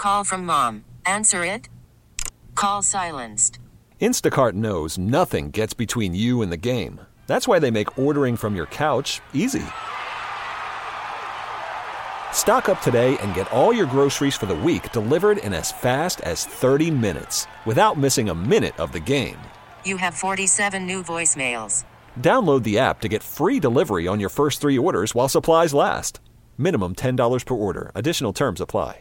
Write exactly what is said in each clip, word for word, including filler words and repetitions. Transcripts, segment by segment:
call from mom. Answer it. Call silenced. Instacart knows nothing gets between you and the game. That's why they make ordering from your couch easy. Stock up today and get all your groceries for the week delivered in as fast as thirty minutes without missing a minute of the game. You have forty-seven new voicemails. Download the app to get free delivery on your first three orders while supplies last. Minimum ten dollars per order. Additional terms apply.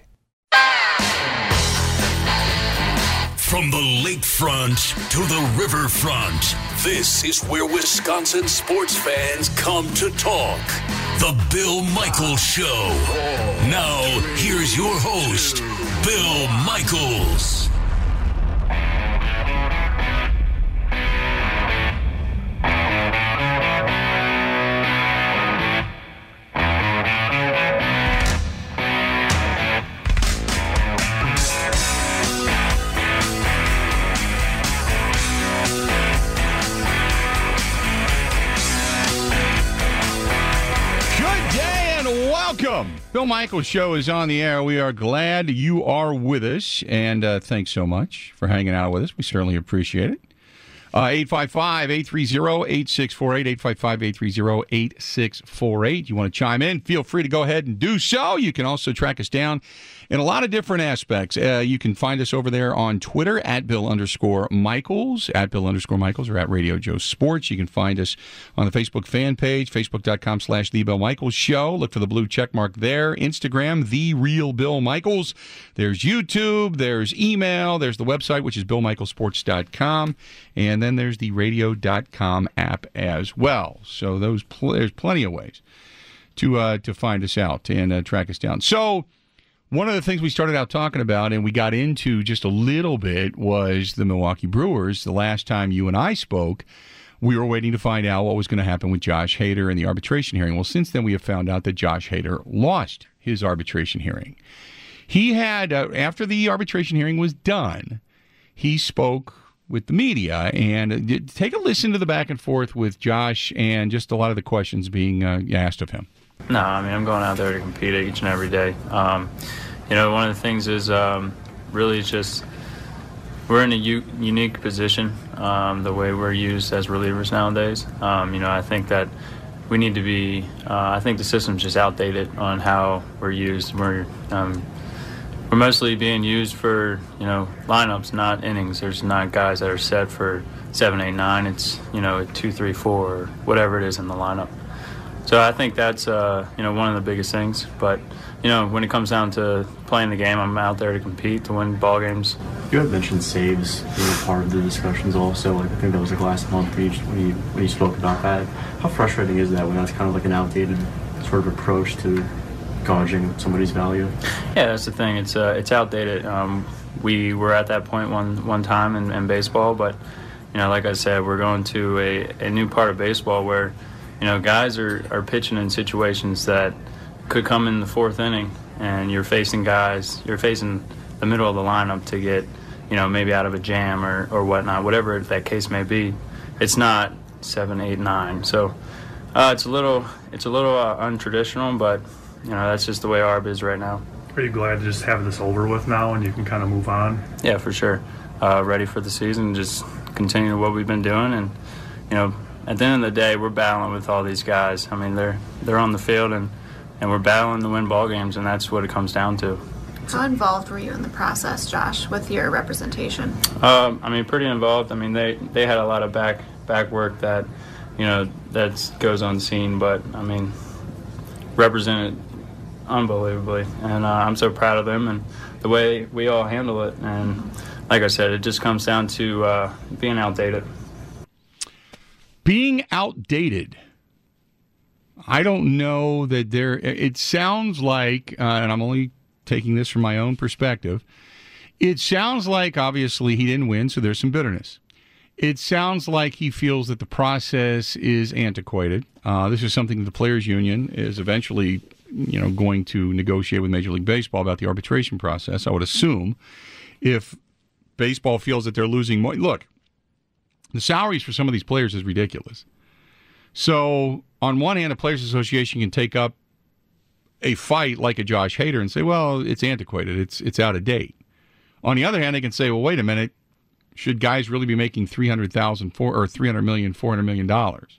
From the lakefront to the riverfront, this is where Wisconsin sports fans come to talk. The Bill Michaels Show. Now, here's your host, Bill Michaels. Welcome. Bill Michaels Show is on the air. We are glad you are with us, and uh, thanks so much for hanging out with us. We certainly appreciate it. Uh, eight five five, eight three zero, eight six four eight, eight five five, eight three zero, eight six four eight. You want to chime in, feel free to go ahead and do so. You can also track us down in a lot of different aspects. Uh, you can find us over there on Twitter, at Bill underscore Michaels, at Bill underscore Michaels, or at Radio Joe Sports. You can find us on the Facebook fan page, facebook.com slash The Bill Michaels Show. Look for the blue check mark there. Instagram, The Real Bill Michaels. There's YouTube, there's email, there's the website, which is bill michaels sports dot com, and then there's the radio dot com app as well. So those pl- there's plenty of ways to uh, to find us out and uh, track us down. So one of the things we started out talking about and we got into just a little bit was the Milwaukee Brewers. The last time you and I spoke, we were waiting to find out what was going to happen with Josh Hader in the arbitration hearing. Well, since then we have found out that Josh Hader lost his arbitration hearing. He had, uh, after the arbitration hearing was done, he spoke with the media, and take a listen to the back and forth with Josh and just a lot of the questions being uh, asked of him. No, I mean, I'm going out there to compete each and every day. Um, you know, one of the things is um, really just we're in a u- unique position um, the way we're used as relievers nowadays. Um, you know, I think that we need to be, uh, I think the system's just outdated on how we're used. We're um, We're mostly being used for, you know, lineups, not innings. There's not guys that are set for seven, eight, nine. It's, you know, two, three, four, or whatever it is in the lineup. So I think that's, uh, you know, one of the biggest things. But, you know, when it comes down to playing the game, I'm out there to compete, to win ball games. You had mentioned saves being a part of the discussions also. Like, I think that was like last month when you, when you, when you spoke about that. How frustrating is that when that's kind of like an outdated sort of approach to gauging somebody's value? Yeah, that's the thing. It's uh, it's outdated. Um, we were at that point one one time in, in baseball, but you know, like I said, we're going to a, a new part of baseball where you know guys are, are pitching in situations that could come in the fourth inning, and you're facing guys, you're facing the middle of the lineup to get you know maybe out of a jam or or whatnot, whatever that case may be. It's not seven, eight, nine. So uh, it's a little it's a little uh, untraditional, but you know, that's just the way A R B is right now. Are you glad to just have this over with now and you can kind of move on? Yeah, for sure. Uh, ready for the season, just continue what we've been doing. And, you know, at the end of the day, we're battling with all these guys. I mean, they're they're on the field, and, and we're battling to win ball games, and that's what it comes down to. How involved were you in the process, Josh, with your representation? Um, I mean, pretty involved. I mean, they, they had a lot of back, back work that, you know, that goes unseen. But, I mean, represented unbelievably, and uh, I'm so proud of them and the way we all handle it. And like I said, it just comes down to uh, being outdated. Being outdated. I don't know that there. It sounds like, uh, and I'm only taking this from my own perspective. It sounds like obviously he didn't win, so there's some bitterness. It sounds like he feels that the process is antiquated. Uh, this is something that the Players Union is eventually, you know, going to negotiate with Major League Baseball about the arbitration process. I would assume if baseball feels that they're losing more. Look, the salaries for some of these players is ridiculous. So on one hand, the Players Association can take up a fight like a Josh Hader and say, well, it's antiquated, it's it's out of date. On the other hand, they can say, well, wait a minute, should guys really be making three hundred thousand dollars or three hundred million dollars, four hundred million dollars?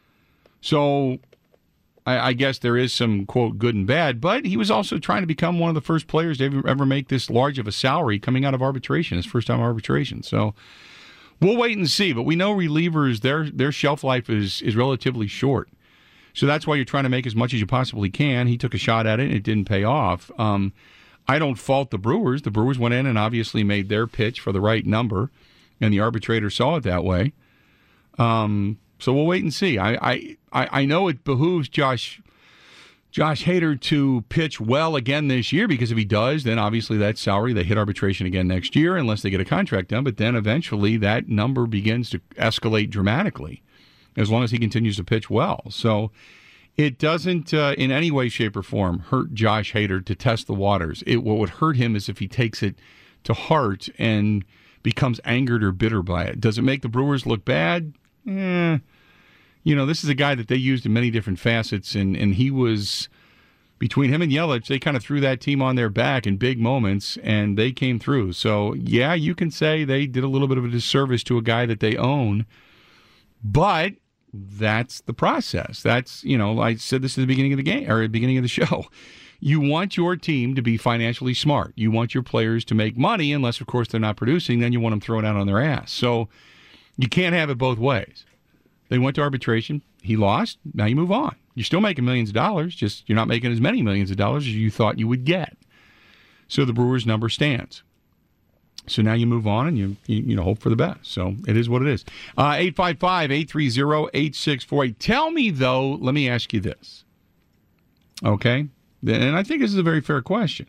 So I, I guess there is some, quote, good and bad, but he was also trying to become one of the first players to ever, ever make this large of a salary coming out of arbitration, his first time arbitration. So we'll wait and see, but we know relievers, their their shelf life is is relatively short. So that's why you're trying to make as much as you possibly can. He took a shot at it, and it didn't pay off. Um, I don't fault the Brewers. The Brewers went in and obviously made their pitch for the right number, and the arbitrator saw it that way. Um, so we'll wait and see. I, I, I know it behooves Josh Josh Hader to pitch well again this year, because if he does, then obviously that salary, they hit arbitration again next year unless they get a contract done, but then eventually that number begins to escalate dramatically as long as he continues to pitch well. So it doesn't uh, in any way, shape, or form hurt Josh Hader to test the waters. It, what would hurt him is if he takes it to heart and becomes angered or bitter by it. Does it make the Brewers look bad? Eh. You know, this is a guy that they used in many different facets, and, and he was, between him and Yelich, they kind of threw that team on their back in big moments, and they came through. So, yeah, you can say they did a little bit of a disservice to a guy that they own, but that's the process. That's, you know, I said this at the beginning of the game, or at the beginning of the show. You want your team to be financially smart. You want your players to make money, unless, of course, they're not producing. Then you want them thrown out on their ass. So you can't have it both ways. They went to arbitration. He lost. Now you move on. You're still making millions of dollars, just you're not making as many millions of dollars as you thought you would get. So the Brewers' number stands. So now you move on and you, you you know hope for the best. So it is what it is. Uh, eight five five, eight three zero, eight six four eight. Tell me, though, let me ask you this. Okay? And I think this is a very fair question.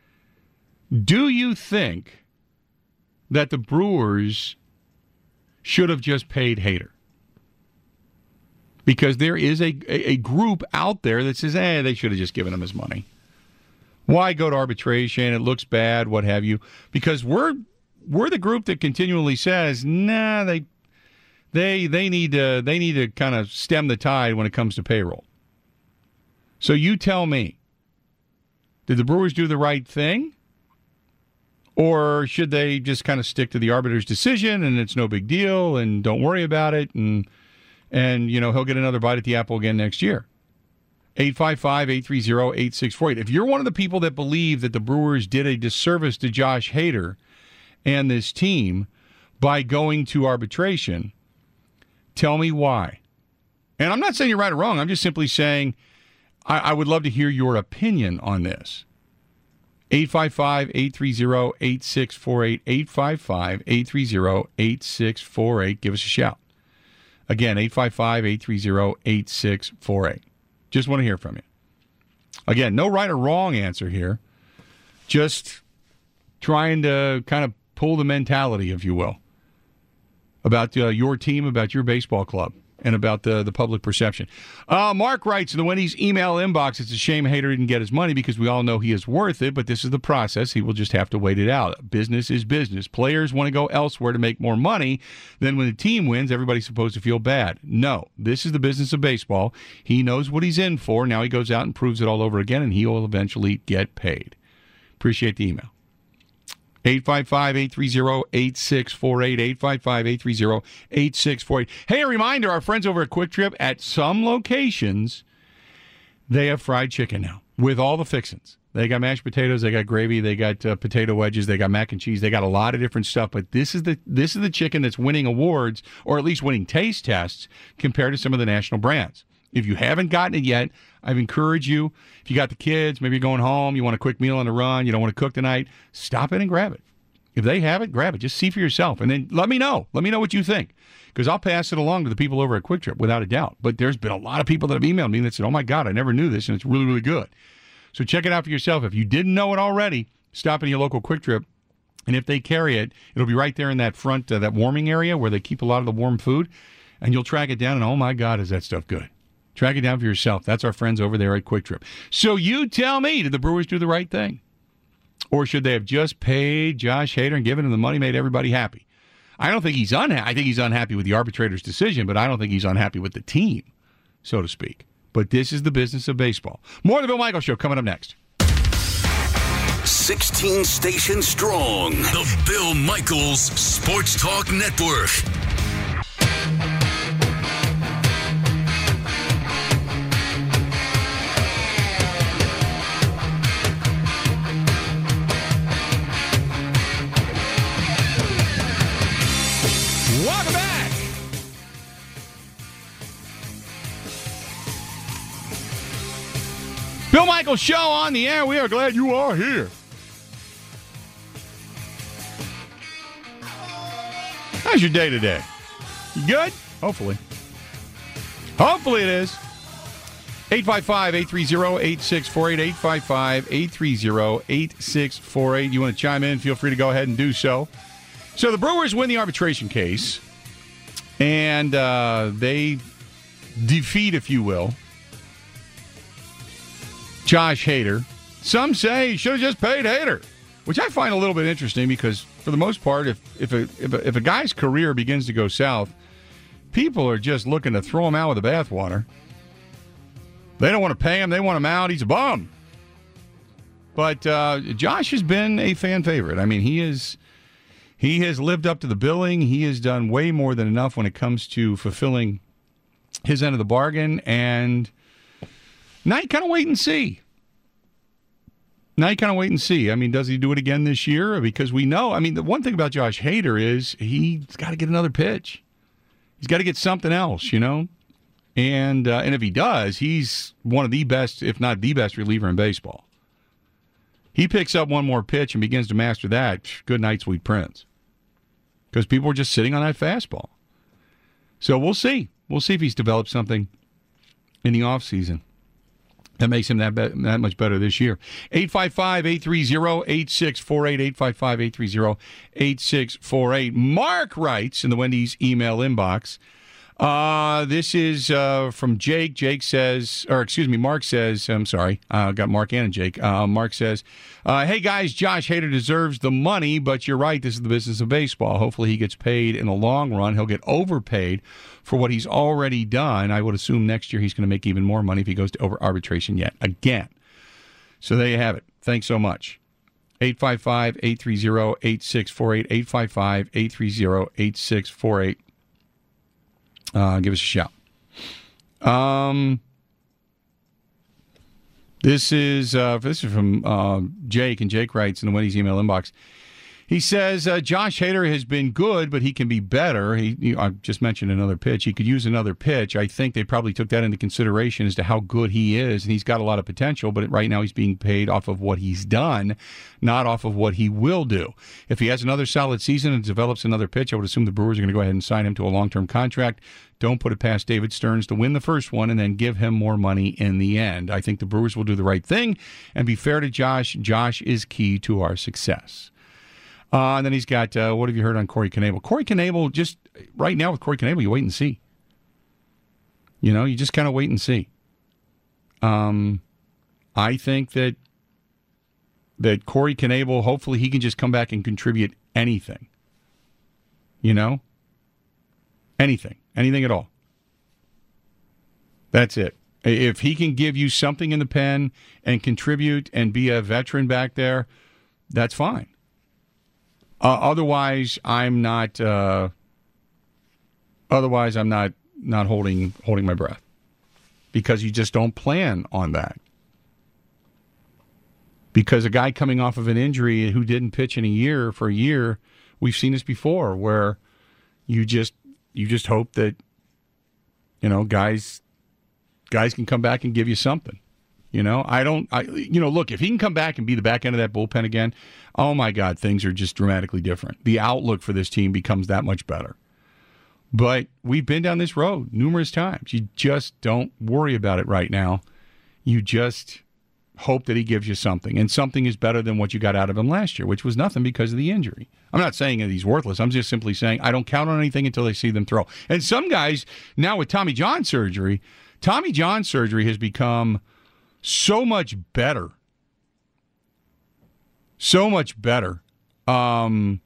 Do you think that the Brewers should have just paid Hader? Because there is a, a, a group out there that says, eh, they should have just given him his money. Why go to arbitration? It looks bad, what have you. Because we're we're the group that continually says, nah, they they they need to they need to kind of stem the tide when it comes to payroll. So you tell me, did the Brewers do the right thing? Or should they just kind of stick to the arbiter's decision and it's no big deal and don't worry about it and and you know he'll get another bite at the apple again next year? eight five five, eight three zero, eight six four eight. If you're one of the people that believe that the Brewers did a disservice to Josh Hader and this team by going to arbitration, tell me why. And I'm not saying you're right or wrong. I'm just simply saying I, I would love to hear your opinion on this. eight five five, eight three zero, eight six four eight. eight five five, eight three zero, eight six four eight. Give us a shout. Again, eight five five, eight three zero, eight six four eight. Just want to hear from you. Again, no right or wrong answer here. Just trying to kind of pull the mentality, if you will, about uh, your team, about your baseball club, and about the, the public perception. Uh, Mark writes in the Wendy's email inbox, it's a shame Hader didn't get his money because we all know he is worth it, but this is the process. He will just have to wait it out. Business is business. Players want to go elsewhere to make more money. Then when the team wins, everybody's supposed to feel bad. No, this is the business of baseball. He knows what he's in for. Now he goes out and proves it all over again, and he will eventually get paid. Appreciate the email. eight five five, eight three zero, eight six four eight, eight five five, eight three zero, eight six four eight. Hey, a reminder, our friends over at Quick Trip, at some locations, they have fried chicken now with all the fixings. They got mashed potatoes, they got gravy, they got uh, potato wedges, they got mac and cheese, they got a lot of different stuff, but this is the this is the chicken that's winning awards, or at least winning taste tests, compared to some of the national brands. If you haven't gotten it yet, I've encouraged you, if you got the kids, maybe you're going home, you want a quick meal on the run, you don't want to cook tonight, stop in and grab it. If they have it, grab it. Just see for yourself. And then let me know. Let me know what you think. Because I'll pass it along to the people over at Quick Trip, without a doubt. But there's been a lot of people that have emailed me that said, oh, my God, I never knew this, and it's really, really good. So check it out for yourself. If you didn't know it already, stop in your local Quick Trip. And if they carry it, it'll be right there in that front, uh, that warming area where they keep a lot of the warm food. And you'll track it down, and oh, my God, is that stuff good. Track it down for yourself. That's our friends over there at Quick Trip. So you tell me, did the Brewers do the right thing? Or should they have just paid Josh Hader and given him the money, made everybody happy? I don't think he's unhappy. I think he's unhappy with the arbitrator's decision, but I don't think he's unhappy with the team, so to speak. But this is the business of baseball. More of the Bill Michaels Show coming up next. sixteen stations strong. The Bill Michaels Sports Talk Network. Welcome back. Bill Michaels Show on the air. We are glad you are here. How's your day today? You good? Hopefully. Hopefully it is. eight five five, eight three zero, eight six four eight, eight five five, eight three zero, eight six four eight. You want to chime in, feel free to go ahead and do so. So the Brewers win the arbitration case, and uh, they defeat, if you will, Josh Hader. Some say he should have just paid Hader, which I find a little bit interesting because, for the most part, if if a, if a, if a guy's career begins to go south, people are just looking to throw him out with the bathwater. They don't want to pay him. They want him out. He's a bum. But uh, Josh has been a fan favorite. I mean, he is he has lived up to the billing. He has done way more than enough when it comes to fulfilling his end of the bargain. And now you kind of wait and see. Now you kind of wait and see. I mean, does he do it again this year? Because we know, I mean, the one thing about Josh Hader is he's got to get another pitch. He's got to get something else, you know? And uh, and if he does, he's one of the best, if not the best reliever in baseball. He picks up one more pitch and begins to master that. Good night, sweet prince. Because people are just sitting on that fastball. So we'll see. We'll see if he's developed something in the offseason that makes him that be- that much better this year. eight five five, eight three zero, eight six four eight, eight five five, eight three zero, eight six four eight. Mark writes in the Wendy's email inbox, uh, this is uh, from Jake. Jake says, or excuse me, Mark says, I'm sorry, I uh, got Mark and Jake. Uh, Mark says, uh, hey guys, Josh Hader deserves the money, but you're right, this is the business of baseball. Hopefully he gets paid in the long run. He'll get overpaid for what he's already done. I would assume next year he's going to make even more money if he goes to over arbitration yet again. So there you have it. Thanks so much. eight five five, eight three zero, eight six four eight, eight five five, eight three zero, eight six four eight. Uh, give us a shout. Um, this is uh, this is from uh, Jake, and Jake writes in the Wendy's email inbox. He says, uh, Josh Hader has been good, but he can be better. He, he, I just mentioned another pitch. He could use another pitch. I think they probably took that into consideration as to how good he is, and he's got a lot of potential, but right now he's being paid off of what he's done, not off of what he will do. If he has another solid season and develops another pitch, I would assume the Brewers are going to go ahead and sign him to a long-term contract. Don't put it past David Stearns to win the first one and then give him more money in the end. I think the Brewers will do the right thing and be fair to Josh. Josh is key to our success. Uh, and then he's got, uh, what have you heard on Corey Knebel? Corey Knebel, just right now with Corey Knebel, you wait and see. You know, you just kind of wait and see. Um, I think that that Corey Knebel, hopefully he can just come back and contribute anything. You know? Anything. Anything at all. That's it. If he can give you something in the pen and contribute and be a veteran back there, that's fine. Uh, otherwise, I'm not. Uh, otherwise, I'm not not holding holding my breath because you just don't plan on that. Because a guy coming off of an injury who didn't pitch in a year for a year, we've seen this before, where you just you just hope that you know guys guys can come back and give you something. You know, I don't, I, you know, look, if he can come back and be the back end of that bullpen again, oh my God, things are just dramatically different. The outlook for this team becomes that much better. But we've been down this road numerous times. You just don't worry about it right now. You just hope that he gives you something. And something is better than what you got out of him last year, which was nothing because of the injury. I'm not saying that he's worthless. I'm just simply saying I don't count on anything until I see them throw. And some guys, now with Tommy John surgery, Tommy John surgery has become so much better. So much better um,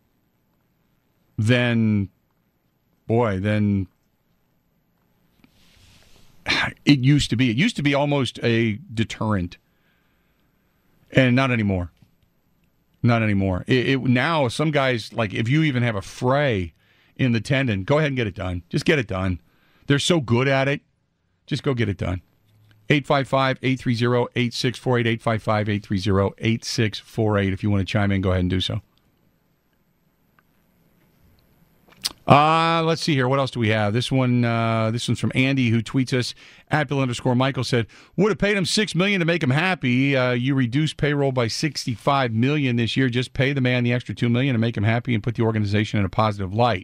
than, boy, than, it used to be. It used to be almost a deterrent, and not anymore. Not anymore. It, it now some guys, like, if you even have a fray in the tendon, go ahead and get it done. Just get it done. They're so good at it. Just go get it done. eight five five, eight three zero, eight six four eight, eight five five, eight three zero, eight six four eight. If you want to chime in, go ahead and do so. Uh, let's see here. What else do we have? This one, uh, this one's from Andy, who tweets us at Bill underscore Michael, said, would have paid him six million dollars to make him happy. Uh, you reduced payroll by sixty-five million dollars this year. Just pay the man the extra two million dollars to make him happy and put the organization in a positive light.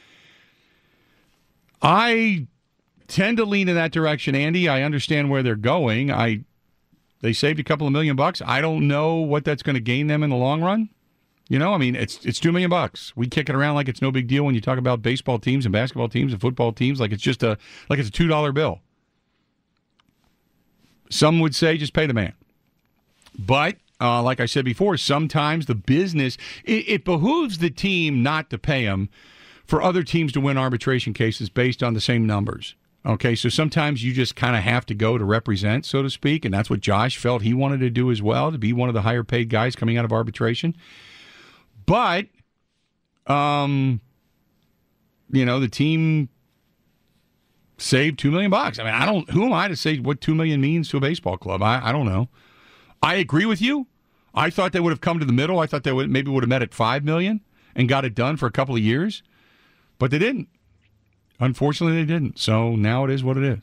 I tend to lean in that direction, Andy. I understand where they're going. I they saved a couple of million bucks. I don't know what that's going to gain them in the long run. You know, I mean, it's it's two million bucks. We kick it around like it's no big deal when you talk about baseball teams and basketball teams and football teams, like it's just a like it's a two dollar bill. Some would say just pay the man, but uh, like I said before, sometimes the business it, it behooves the team not to pay him for other teams to win arbitration cases based on the same numbers. Okay, so sometimes you just kind of have to go to represent, so to speak, and that's what Josh felt he wanted to do as well, to be one of the higher paid guys coming out of arbitration. But, um, you know, the team saved two million bucks. I mean, I don't. Who am I to say what two million means to a baseball club? I, I don't know. I agree with you. I thought they would have come to the middle. I thought they would maybe would have met at five million and got it done for a couple of years, but they didn't. Unfortunately, they didn't. So now it is what it is.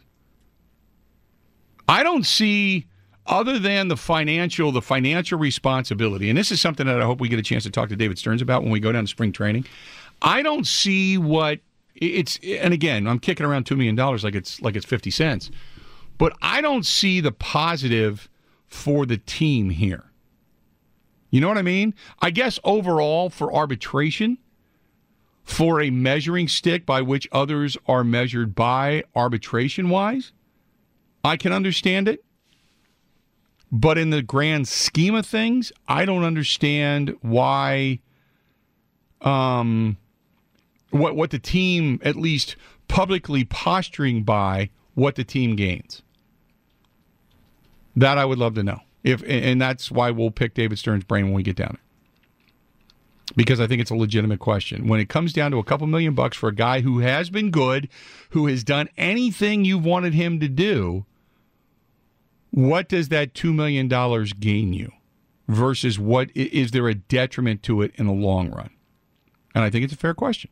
I don't see. Other than the financial, the financial responsibility, and this is something that I hope we get a chance to talk to David Stearns about when we go down to spring training. I don't see what it's, and again, I'm kicking around two million dollars like it's like it's fifty cents, but I don't see the positive for the team here. You know what I mean? I guess overall for arbitration, for a measuring stick by which others are measured by arbitration-wise, I can understand it. But in the grand scheme of things, I don't understand why um, what what the team, at least publicly posturing by, what the team gains. That I would love to know. If and that's why we'll pick David Stern's brain when we get down there. Because I think it's a legitimate question. When it comes down to a couple million bucks for a guy who has been good, who has done anything you've wanted him to do, what does that two million dollars gain you versus what is there a detriment to it in the long run? And I think it's a fair question.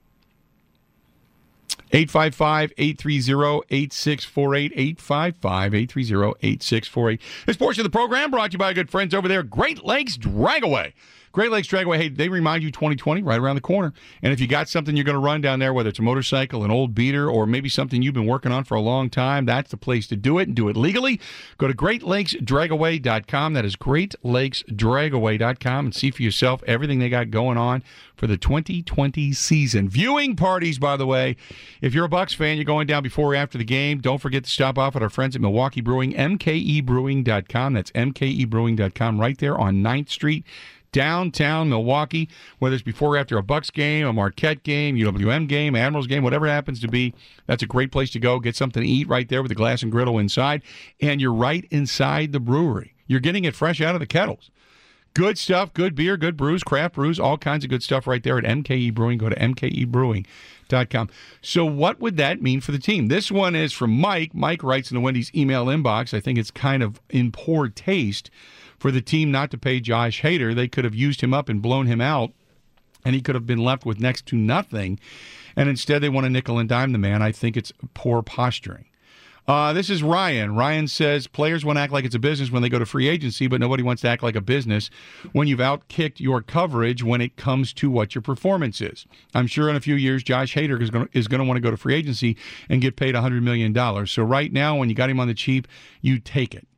eight five five, eight three zero, eight six four eight, eight five five, eight three zero, eight six four eight. This portion of the program brought to you by our good friends over there, Great Lakes Dragaway. Great Lakes Dragaway, hey, they remind you twenty twenty right around the corner. And if you got something you're going to run down there, whether it's a motorcycle, an old beater, or maybe something you've been working on for a long time, that's the place to do it and do it legally. Go to great lakes dragaway dot com. That is great lakes dragaway dot com and see for yourself everything they got going on for the twenty twenty season. Viewing parties, by the way. If you're a Bucks fan, you're going down before or after the game, don't forget to stop off at our friends at Milwaukee Brewing, M K E brewing dot com. That's M K E brewing dot com right there on ninth Street. Downtown Milwaukee, whether it's before or after a Bucks game, a Marquette game, U W M game, Admirals game, whatever it happens to be, that's a great place to go. Get something to eat right there with the glass and griddle inside, and you're right inside the brewery. You're getting it fresh out of the kettles. Good stuff, good beer, good brews, craft brews, all kinds of good stuff right there at M K E Brewing. Go to M K E brewing dot com. So what would that mean for the team? This one is from Mike. Mike writes in the Wendy's email inbox, I think it's kind of in poor taste for the team not to pay Josh Hader. They could have used him up and blown him out, and he could have been left with next to nothing. And instead they want to nickel and dime the man. I think it's poor posturing. Uh, this is Ryan. Ryan says, players want to act like it's a business when they go to free agency, but nobody wants to act like a business when you've outkicked your coverage when it comes to what your performance is. I'm sure in a few years, Josh Hader is going to, is going to want to go to free agency and get paid one hundred million dollars. So right now, when you got him on the cheap, you take it.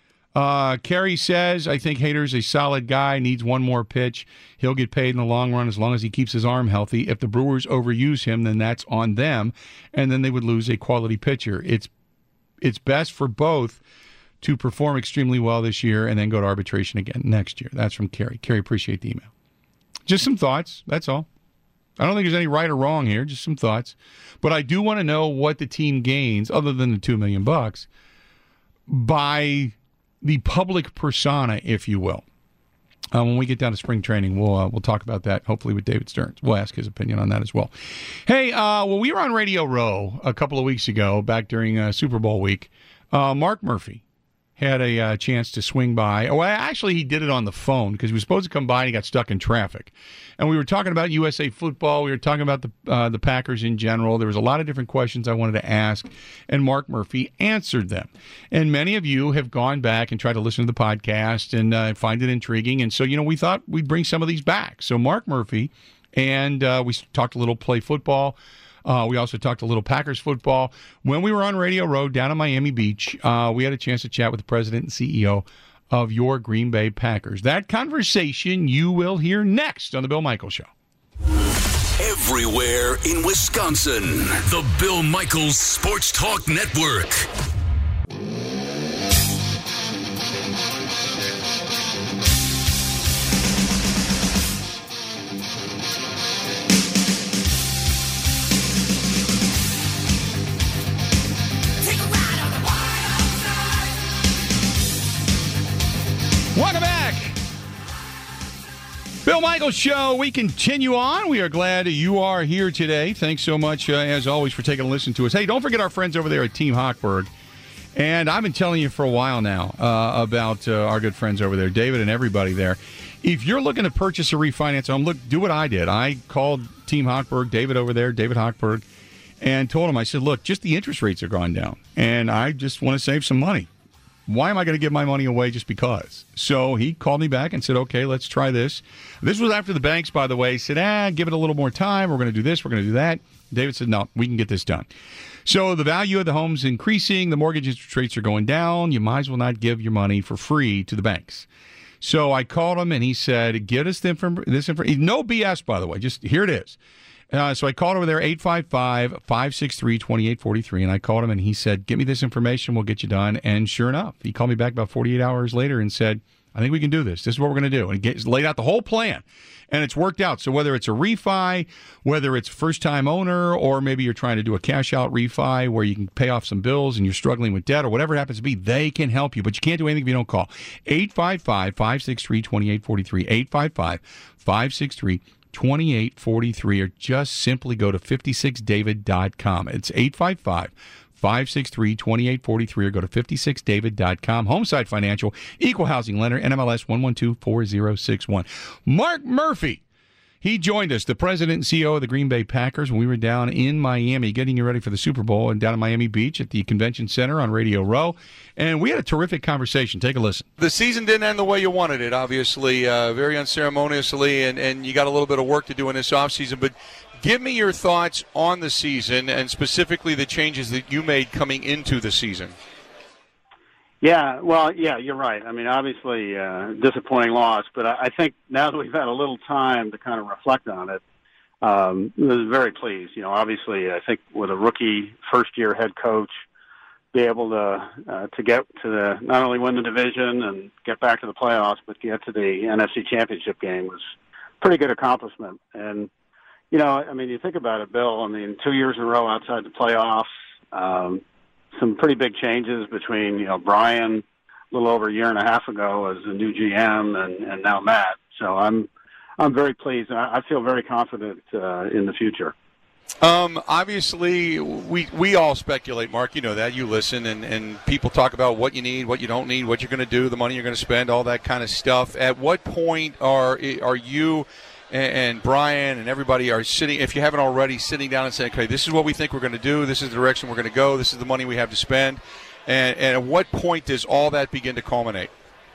Uh, Kerry says, I think Hader's a solid guy, needs one more pitch. He'll get paid in the long run as long as he keeps his arm healthy. If the Brewers overuse him, then that's on them, and then they would lose a quality pitcher. It's it's best for both to perform extremely well this year and then go to arbitration again next year. That's from Kerry. Kerry, appreciate the email. Just some thoughts, that's all. I don't think there's any right or wrong here, just some thoughts. But I do want to know what the team gains, other than the two million bucks, by the public persona, if you will. Uh, when we get down to spring training, we'll uh, we'll talk about that, hopefully with David Stearns. We'll ask his opinion on that as well. Hey, uh, well, we were on Radio Row a couple of weeks ago, back during uh, Super Bowl week. Uh, Mark Murphy had a uh, chance to swing by. Oh, actually, he did it on the phone because he was supposed to come by and he got stuck in traffic. And we were talking about U S A football. We were talking about the uh, the Packers in general. There was a lot of different questions I wanted to ask, and Mark Murphy answered them. And many of you have gone back and tried to listen to the podcast and uh, find it intriguing. And so, you know, we thought we'd bring some of these back. So Mark Murphy, and uh, we talked a little play football. Uh, we also talked a little Packers football. When we were on Radio Row down in Miami Beach, uh, we had a chance to chat with the president and C E O of your Green Bay Packers. That conversation you will hear next on The Bill Michaels Show. Everywhere in Wisconsin, the Bill Michaels Sports Talk Network. Welcome back. Bill Michaels Show. We continue on. We are glad you are here today. Thanks so much, uh, as always, for taking a listen to us. Hey, don't forget our friends over there at Team Hochberg. And I've been telling you for a while now uh, about uh, our good friends over there, David and everybody there. If you're looking to purchase or refinance a home, look, do what I did. I called Team Hochberg, David over there, David Hochberg, and told him, I said, look, just the interest rates are going down, and I just want to save some money. Why am I going to give my money away just because? So he called me back and said, okay, let's try this. This was after the banks, by the way, said, ah, give it a little more time. We're going to do this. We're going to do that. David said, no, we can get this done. So the value of the home's increasing. The mortgage interest rates are going down. You might as well not give your money for free to the banks. So I called him, and he said, get us the inform- this information. No B S, by the way. Just here it is. Uh, so I called over there, eight five five, five six three, two eight four three, and I called him, and he said, get me this information, we'll get you done. And sure enough, he called me back about forty-eight hours later and said, I think we can do this. This is what we're going to do. And he laid out the whole plan, and it's worked out. So whether it's a refi, whether it's first-time owner, or maybe you're trying to do a cash-out refi where you can pay off some bills and you're struggling with debt or whatever it happens to be, they can help you. But you can't do anything if you don't call. eight five five, five six three, two eight four three, eight five five, five six three, two eight four three, or just simply go to five six david dot com. It's eight five five, five six three, two eight four three, or go to five six david dot com. Homeside Financial, Equal Housing Lender, N M L S one one two four zero six one. Mark Murphy, he joined us, the president and C E O of the Green Bay Packers, when we were down in Miami getting you ready for the Super Bowl, and down in Miami Beach at the Convention Center on Radio Row. And we had a terrific conversation. Take a listen. The season didn't end the way you wanted it, obviously, uh, very unceremoniously, and, and you got a little bit of work to do in this offseason. But give me your thoughts on the season, and specifically the changes that you made coming into the season. Yeah, well, yeah, you're right. I mean, obviously, uh, disappointing loss, but I, I think now that we've had a little time to kind of reflect on it, um, I was very pleased. You know, obviously, I think with a rookie first-year head coach, be able to uh, to get to the not only win the division and get back to the playoffs, but get to the N F C Championship game was a pretty good accomplishment. And you know, I mean, you think about it, Bill. I mean, two years in a row outside the playoffs. Um, some pretty big changes between, you know, Brian a little over a year and a half ago as the new G M, and, and now Matt. So I'm I'm very pleased. I, I feel very confident uh, in the future. Um, obviously, we we all speculate, Mark. You know that. You listen, and, and people talk about what you need, what you don't need, what you're going to do, the money you're going to spend, all that kind of stuff. At what point are are you and, and Brian and everybody are sitting, if you haven't already, sitting down and saying, okay, this is what we think we're going to do, this is the direction we're going to go, this is the money we have to spend, and, and at what point does all that begin to culminate?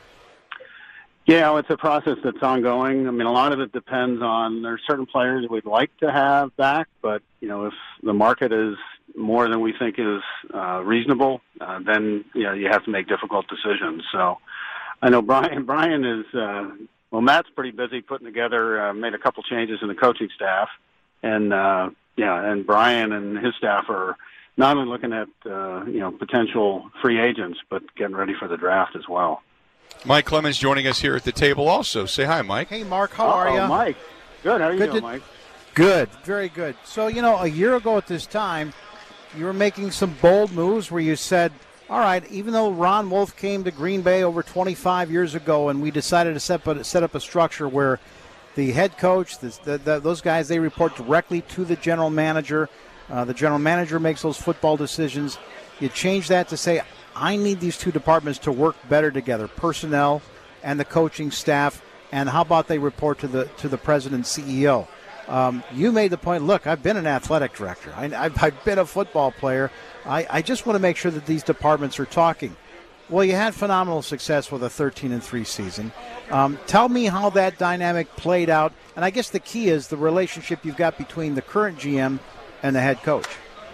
Yeah, it's a process that's ongoing. I mean, a lot of it depends on, there's certain players we'd like to have back, but, you know, if the market is more than we think is uh, reasonable, uh, then, you know, you have to make difficult decisions. So I know Brian, Brian is, uh, well, Matt's pretty busy putting together, uh, made a couple changes in the coaching staff. And, uh, yeah, and Brian and his staff are not only looking at, uh, you know, potential free agents, but getting ready for the draft as well. Mike Clemens joining us here at the table also. Say hi, Mike. Hey, Mark. How Uh-oh, are you? Mike. Good. How are you good doing, to, Mike? Good. Very good. So, you know, a year ago at this time, you were making some bold moves where you said, all right, even though Ron Wolf came to Green Bay over twenty-five years ago and we decided to set up, set up a structure where the head coach, the, the, the, those guys, they report directly to the general manager. Uh, the general manager makes those football decisions. You change that to say, I need these two departments to work better together, personnel and the coaching staff, and how about they report to the to the president and C E O? Um, you made the point, look, I've been an athletic director. I, I've, I've been a football player. I, I just want to make sure that these departments are talking. Well, you had phenomenal success with a thirteen and three season. Um, tell me how that dynamic played out. And I guess the key is the relationship you've got between the current G M and the head coach.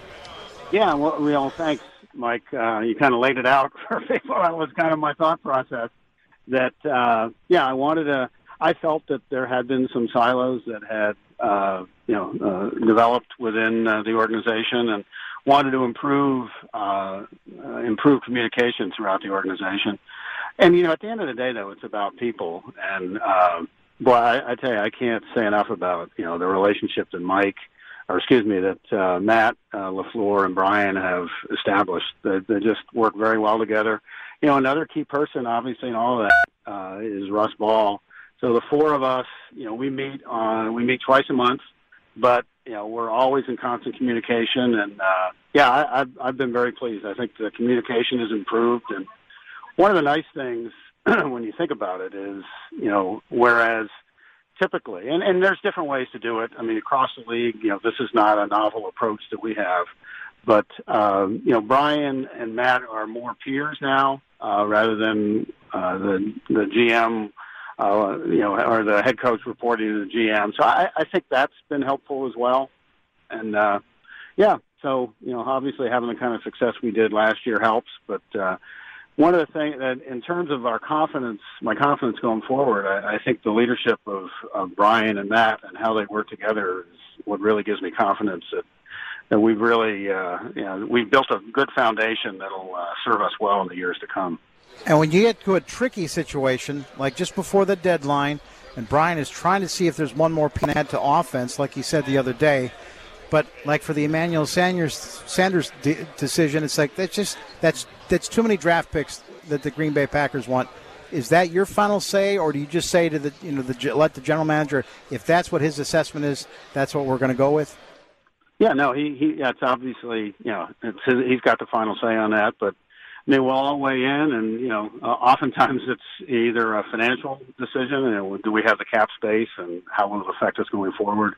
Yeah, well, well thanks, Mike. Uh, you kind of laid it out for people. That was kind of my thought process. That, uh, yeah, I wanted to, I felt that there had been some silos that had, uh, you know, uh, developed within uh, the organization, and wanted to improve, uh, uh, improve communication throughout the organization. And, you know, at the end of the day, though, it's about people. And, uh, boy, I, I tell you, I can't say enough about, you know, the relationship that Mike, or excuse me, that uh, Matt uh, LaFleur and Brian have established. They, they just work very well together. You know, another key person, obviously, in all of that uh, is Russ Ball. So the four of us, you know, we meet on we meet twice a month, but you know, we're always in constant communication. And uh, yeah, I, I've I've been very pleased. I think the communication has improved. And one of the nice things when you think about it is, you know, whereas typically, and, and there's different ways to do it. I mean, across the league, you know, this is not a novel approach that we have. But, um, you know, Brian and Matt are more peers now uh, rather than uh, the the G M, uh, you know, or the head coach reporting to the G M. So I, I think that's been helpful as well. And, uh, yeah, so, you know, obviously having the kind of success we did last year helps. But uh, one of the things that in terms of our confidence, my confidence going forward, I, I think the leadership of, of Brian and Matt and how they work together is what really gives me confidence that And we've really, uh, you know, we've built a good foundation that'll uh, serve us well in the years to come. And when you get to a tricky situation, like just before the deadline, and Brian is trying to see if there's one more pin add to offense, like he said the other day, but like for the Emmanuel Sanders Sanders de- decision, it's like that's just that's that's too many draft picks that the Green Bay Packers want. Is that your final say, or do you just say to the you know the let the general manager, if that's what his assessment is, that's what we're going to go with? Yeah, no, he he. That's obviously, you know, it's his, he's got the final say on that. But I mean, we'll all weigh in, and you know, uh, oftentimes it's either a financial decision, you know, do we have the cap space, and how will it affect us going forward,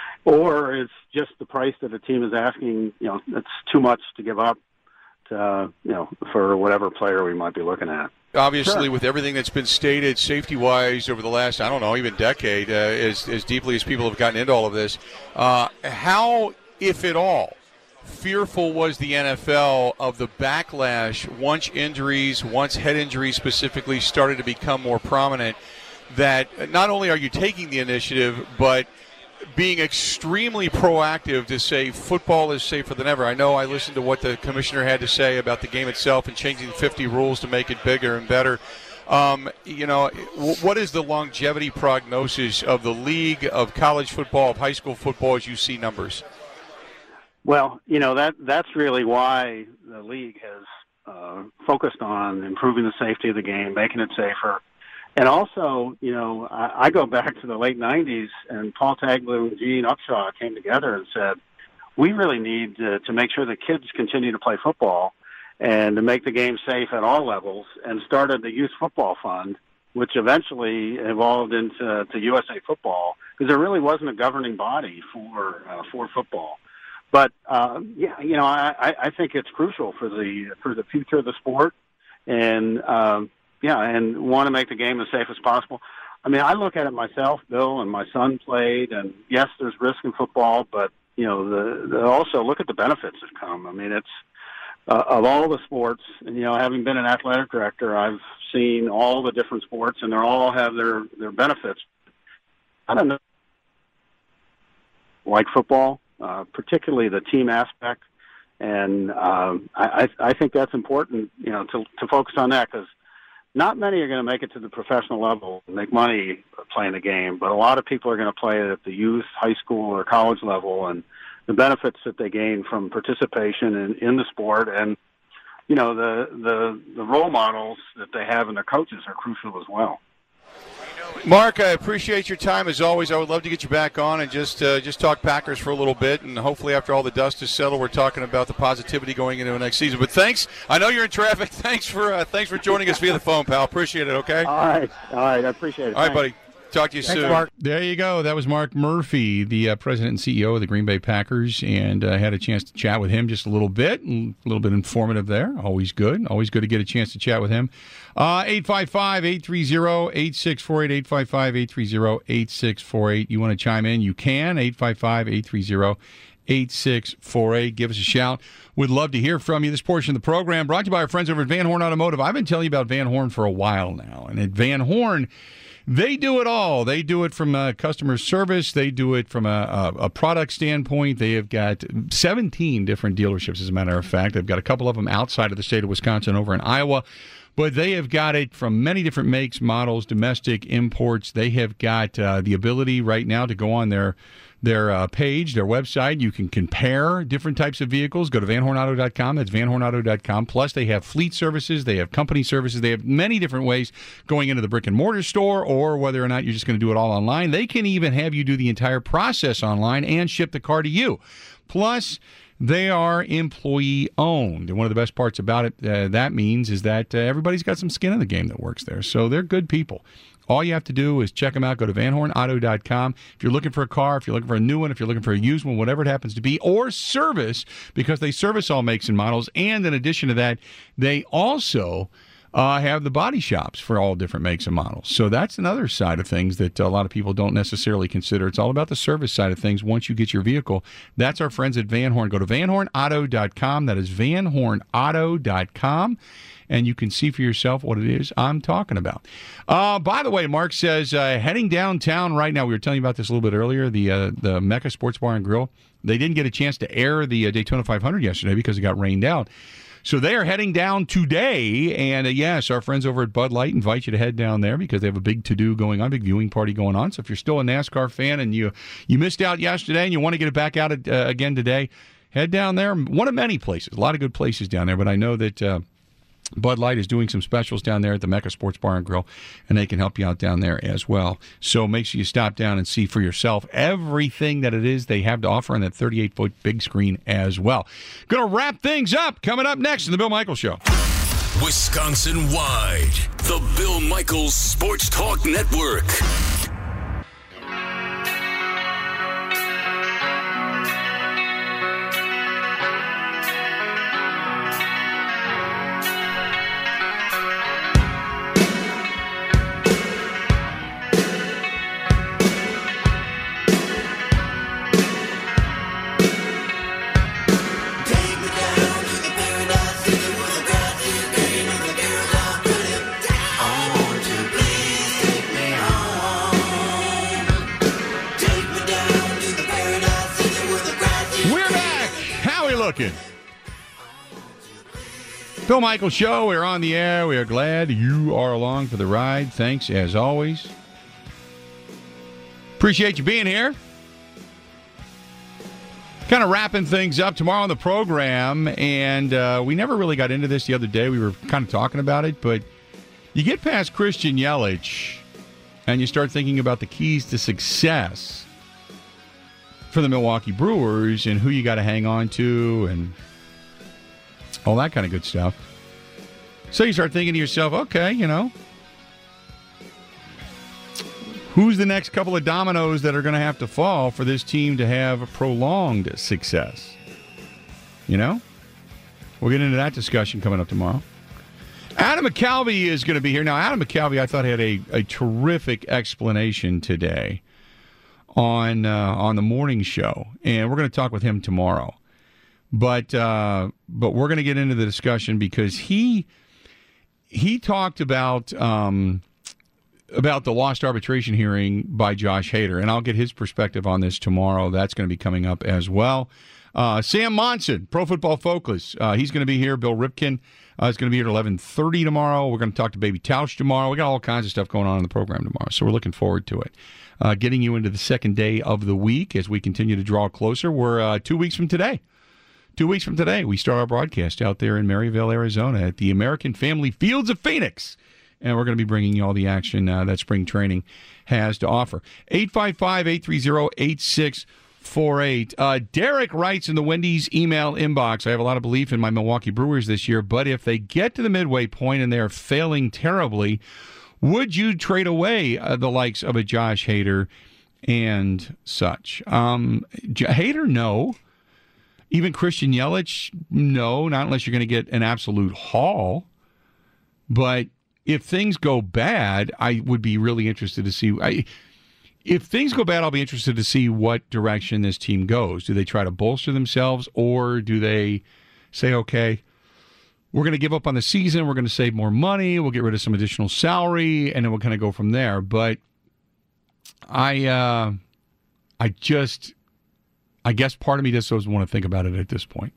or it's just the price that a team is asking. You know, it's too much to give up, to, uh, you know, for whatever player we might be looking at. Obviously, sure. With everything that's been stated safety-wise over the last, I don't know, even decade, uh, as as deeply as people have gotten into all of this, uh, how, if at all, fearful was the N F L of the backlash once injuries, once head injuries specifically started to become more prominent, that not only are you taking the initiative, but being extremely proactive to say football is safer than ever. I know I listened to what the commissioner had to say about the game itself and changing fifty rules to make it bigger and better. Um, you know, what is the longevity prognosis of the league, of college football, of high school football as you see numbers? Well, you know, that that's really why the league has uh, focused on improving the safety of the game, making it safer. And also, you know, I, I go back to the late nineties, and Paul Tagliabue and Gene Upshaw came together and said, we really need to, to make sure that kids continue to play football and to make the game safe at all levels, and started the Youth Football Fund, which eventually evolved into to U S A Football, because there really wasn't a governing body for uh, for football. But uh, yeah, you know, I, I think it's crucial for the for the future of the sport, and um, yeah, and want to make the game as safe as possible. I mean, I look at it myself, Bill, and my son played, and yes, there's risk in football, but you know, the, the also look at the benefits that come. I mean, it's uh, of all the sports, and you know, having been an athletic director, I've seen all the different sports, and they all have their their benefits. I don't know, like football. Uh, particularly the team aspect, and um, I, I think that's important, you know, to, to focus on that, because not many are going to make it to the professional level and make money playing the game, but a lot of people are going to play it at the youth, high school, or college level, and the benefits that they gain from participation in, in the sport, and you know, the, the, the role models that they have in their coaches are crucial as well. Mark, I appreciate your time as always. I would love to get you back on and just uh, just talk Packers for a little bit, and hopefully after all the dust is settled, we're talking about the positivity going into the next season. But thanks. I know you're in traffic. Thanks for uh, thanks for joining us via the phone, pal. Appreciate it. Okay. All right. All right. I appreciate it. All right, Thanks. buddy. Talk to you Thanks, soon. Mark. There you go. That was Mark Murphy, the uh, president and C E O of the Green Bay Packers, and I uh, had a chance to chat with him just a little bit, and a little bit informative there. Always good. Always good to get a chance to chat with him. Uh, eight five five, eight three zero, eight six four eight, eight five five, eight three zero, eight six four eight. You want to chime in? You can. eight five five, eight three zero, eight six four eight. Give us a shout. We'd love to hear from you. This portion of the program brought to you by our friends over at Van Horn Automotive. I've been telling you about Van Horn for a while now, and at Van Horn, they do it all. They do it from a customer service. They do it from a, a, a product standpoint. They have got seventeen different dealerships, as a matter of fact. They've got a couple of them outside of the state of Wisconsin over in Iowa. But they have got it from many different makes, models, domestic, imports. They have got uh, the ability right now to go on their their uh, page, their website. You can compare different types of vehicles. Go to van horn auto dot com. That's van horn auto dot com. Plus, they have fleet services. They have company services. They have many different ways going into the brick-and-mortar store, or whether or not you're just going to do it all online. They can even have you do the entire process online and ship the car to you. Plus, they are employee-owned. And one of the best parts about it, uh, that means, is that uh, everybody's got some skin in the game that works there. So they're good people. All you have to do is check them out. Go to van horn auto dot com. If you're looking for a car, if you're looking for a new one, if you're looking for a used one, whatever it happens to be, or service, because they service all makes and models. And in addition to that, they also uh, have the body shops for all different makes and models. So that's another side of things that a lot of people don't necessarily consider. It's all about the service side of things once you get your vehicle. That's our friends at Van Horn. Go to van horn auto dot com. That is van horn auto dot com. And you can see for yourself what it is I'm talking about. Uh, by the way, Mark says, uh, heading downtown right now, we were telling you about this a little bit earlier, the uh, the Mecca Sports Bar and Grill. They didn't get a chance to air the uh, Daytona five hundred yesterday because it got rained out. So they are heading down today, and uh, yes, our friends over at Bud Light invite you to head down there because they have a big to-do going on, big viewing party going on. So if you're still a NASCAR fan and you you missed out yesterday and you want to get it back out uh, again today, head down there. One of many places, a lot of good places down there, but I know that Uh, Bud Light is doing some specials down there at the Mecca Sports Bar and Grill, and they can help you out down there as well. So make sure you stop down and see for yourself everything that it is they have to offer on that thirty-eight foot big screen as well. Going to wrap things up. Coming up next in the Bill Michaels Show. Wisconsin-wide, the Bill Michaels Sports Talk Network. Looking. Bill Michaels Show, we're on the air. We are glad you are along for the ride. Thanks, as always. Appreciate you being here. Kind of wrapping things up tomorrow on the program, and uh, we never really got into this the other day. We were kind of talking about it, but you get past Christian Yelich, and you start thinking about the keys to success for the Milwaukee Brewers and who you got to hang on to and all that kind of good stuff. So you start thinking to yourself, okay, you know, who's the next couple of dominoes that are going to have to fall for this team to have a prolonged success? You know? We'll get into that discussion coming up tomorrow. Adam McCalvy is going to be here. Now, Adam McCalvy, I thought, had a, a terrific explanation today on uh, on the morning show, and we're going to talk with him tomorrow. But uh, but we're going to get into the discussion because he he talked about um, about the lost arbitration hearing by Josh Hader, and I'll get his perspective on this tomorrow. That's going to be coming up as well. Uh, Sam Monson, Pro Football Focus, uh, he's going to be here. Bill Ripken uh, is going to be here at eleven thirty tomorrow. We're going to talk to Baby Tausch tomorrow. We got all kinds of stuff going on in the program tomorrow, so we're looking forward to it. Uh, getting you into the second day of the week as we continue to draw closer. We're uh, two weeks from today. Two weeks from today, we start our broadcast out there in Maryville, Arizona at the American Family Fields of Phoenix. And we're going to be bringing you all the action uh, that spring training has to offer. eight five five, eight three zero, eight six four eight. Uh, Derek writes in the Wendy's email inbox, I have a lot of belief in my Milwaukee Brewers this year, but if they get to the midway point and they're failing terribly, would you trade away uh, the likes of a Josh Hader and such? Um, J- Hader, no. Even Christian Yelich, no, not unless you're going to get an absolute haul. But if things go bad, I would be really interested to see. I, if things go bad, I'll be interested to see what direction this team goes. Do they try to bolster themselves, or do they say, okay, we're going to give up on the season, we're going to save more money, we'll get rid of some additional salary, and then we'll kind of go from there. But I, uh, I just, I guess part of me just doesn't want to think about it at this point.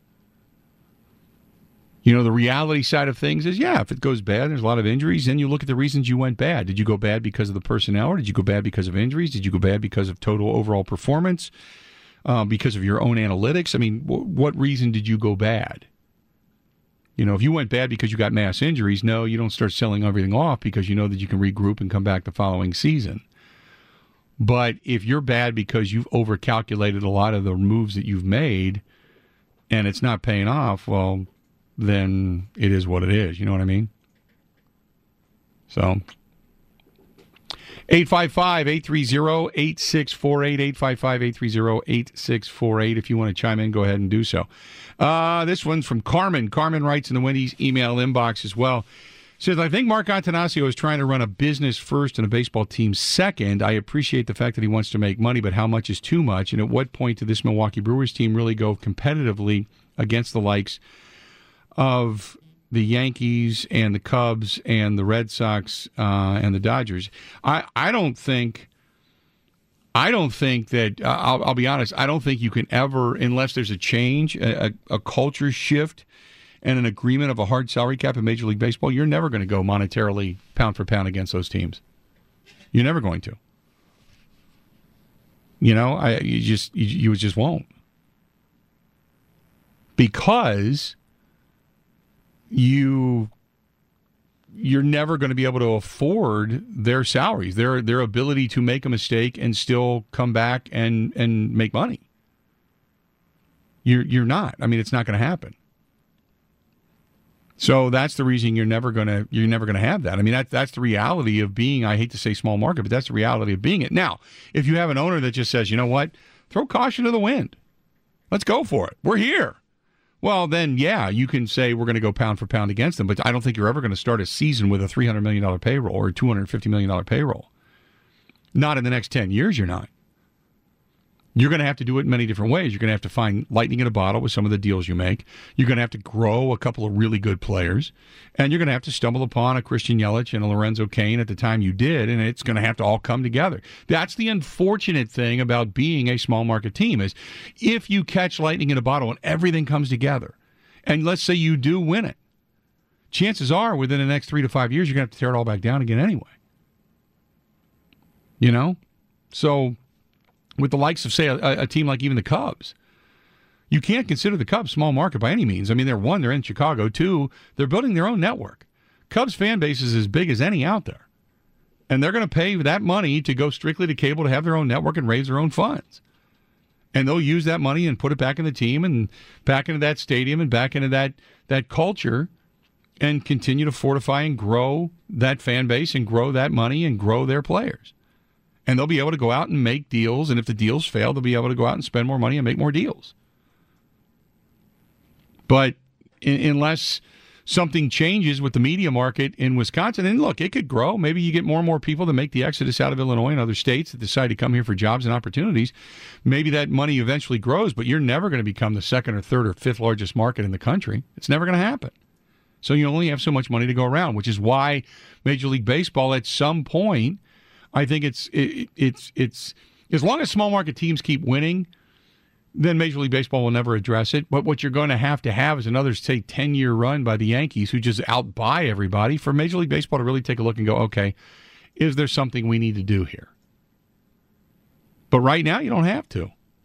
You know, the reality side of things is, yeah, if it goes bad, there's a lot of injuries, then you look at the reasons you went bad. Did you go bad because of the personnel, or did you go bad because of injuries? Did you go bad because of total overall performance, uh, because of your own analytics? I mean, w- what reason did you go bad? You know, if you went bad because you got mass injuries, no, you don't start selling everything off because you know that you can regroup and come back the following season. But if you're bad because you've overcalculated a lot of the moves that you've made and it's not paying off, well, then it is what it is. You know what I mean? So, eight five five, eight three zero, eight six four eight, eight five five, eight three zero, eight six four eight. If you want to chime in, go ahead and do so. Uh, this one's from Carmen. Carmen writes in the Wendy's email inbox as well. Says, I think Mark Attanasio is trying to run a business first and a baseball team second. I appreciate the fact that he wants to make money, but how much is too much? And at what point did this Milwaukee Brewers team really go competitively against the likes of the Yankees and the Cubs and the Red Sox uh, and the Dodgers? I, I don't think I don't think that, uh, I'll, I'll be honest, I don't think you can ever, unless there's a change, a, a culture shift, and an agreement of a hard salary cap in Major League Baseball, you're never going to go monetarily pound for pound against those teams. You're never going to. You know, I you just you, you just won't. Because you you're never going to be able to afford their salaries, their their ability to make a mistake and still come back and, and make money. You're you're not. I mean, it's not going to happen. So that's the reason you're never gonna you're never gonna have that. I mean, that that's the reality of being, I hate to say small market, but that's the reality of being it. Now, if you have an owner that just says, you know what, throw caution to the wind, let's go for it, we're here. Well, then yeah, you can say we're going to go pound for pound against them, but I don't think you're ever going to start a season with a three hundred million dollars payroll or a two hundred fifty million dollars payroll. Not in the next ten years, you're not. You're going to have to do it in many different ways. You're going to have to find lightning in a bottle with some of the deals you make. You're going to have to grow a couple of really good players. And you're going to have to stumble upon a Christian Yelich and a Lorenzo Cain at the time you did, and it's going to have to all come together. That's the unfortunate thing about being a small market team is if you catch lightning in a bottle and everything comes together, and let's say you do win it, chances are within the next three to five years, you're going to have to tear it all back down again anyway. You know? So with the likes of, say, a, a team like even the Cubs, you can't consider the Cubs small market by any means. I mean, they're one, they're in Chicago. Two, they're building their own network. Cubs fan base is as big as any out there. And they're going to pay that money to go strictly to cable to have their own network and raise their own funds. And they'll use that money and put it back in the team and back into that stadium and back into that, that culture and continue to fortify and grow that fan base and grow that money and grow their players. And they'll be able to go out and make deals, and if the deals fail, they'll be able to go out and spend more money and make more deals. But in, unless something changes with the media market in Wisconsin, and look, it could grow. Maybe you get more and more people that make the exodus out of Illinois and other states that decide to come here for jobs and opportunities. Maybe that money eventually grows, but you're never going to become the second or third or fifth largest market in the country. It's never going to happen. So you only have so much money to go around, which is why Major League Baseball at some point, I think it's it, it's it's as long as small market teams keep winning, then Major League Baseball will never address it. But what you're going to have to have is another, say, ten-year run by the Yankees, who just outbuy everybody, for Major League Baseball to really take a look and go, okay, is there something we need to do here? But right now, you don't have to.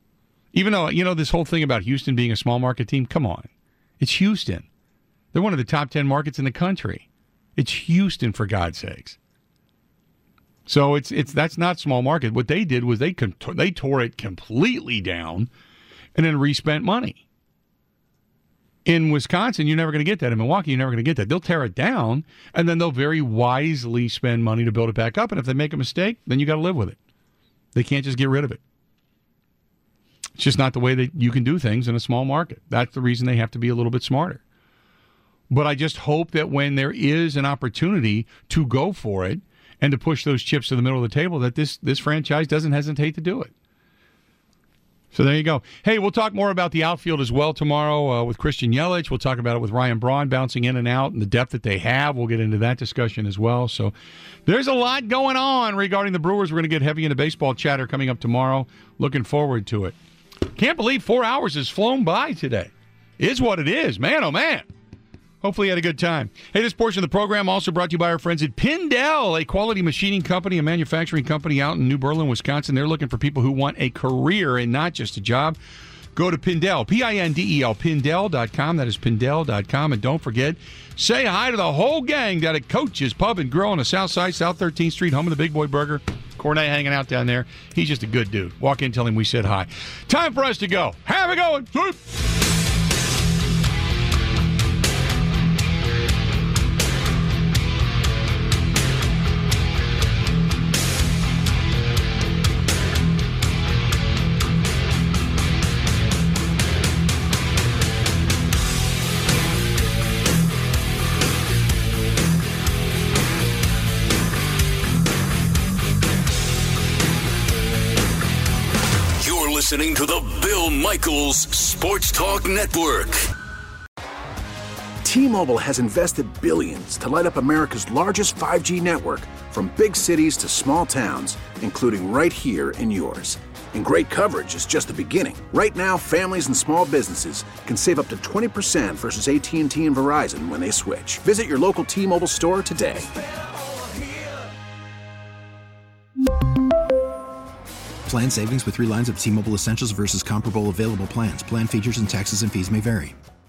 Even though, you know, this whole thing about Houston being a small market team, come on. It's Houston. They're one of the top ten markets in the country. It's Houston, for God's sakes. So it's it's that's not small market. What they did was they they tore it completely down and then respent money. In Wisconsin, you're never going to get that. In Milwaukee, you're never going to get that. They'll tear it down, and then they'll very wisely spend money to build it back up. And if they make a mistake, then you got to live with it. They can't just get rid of it. It's just not the way that you can do things in a small market. That's the reason they have to be a little bit smarter. But I just hope that when there is an opportunity to go for it and to push those chips to the middle of the table, that this this franchise doesn't hesitate to do it. So there you go. Hey, we'll talk more about the outfield as well tomorrow uh, with Christian Yelich. We'll talk about it with Ryan Braun bouncing in and out and the depth that they have. We'll get into that discussion as well. So there's a lot going on regarding the Brewers. We're going to get heavy into baseball chatter coming up tomorrow. Looking forward to it. Can't believe four hours has flown by today. Is what it is. Man, oh, man. Hopefully you had a good time. Hey, this portion of the program also brought to you by our friends at Pindell, a quality machining company, a manufacturing company out in New Berlin, Wisconsin. They're looking for people who want a career and not just a job. Go to Pindell, P I N D E L, Pindell dot com. That is Pindell dot com. And don't forget, say hi to the whole gang down at Coach's Pub and Grill on the south side, South thirteenth Street, home of the Big Boy Burger. Cornet hanging out down there. He's just a good dude. Walk in, tell him we said hi. Time for us to go. Have a going. Listening to the Bill Michaels Sports Talk Network. T-Mobile has invested billions to light up America's largest five G network, from big cities to small towns, including right here in yours. And great coverage is just the beginning. Right now, families and small businesses can save up to twenty percent versus A T and T and Verizon when they switch. Visit your local T-Mobile store today. Plan savings with three lines of T-Mobile Essentials versus comparable available plans. Plan features and taxes and fees may vary.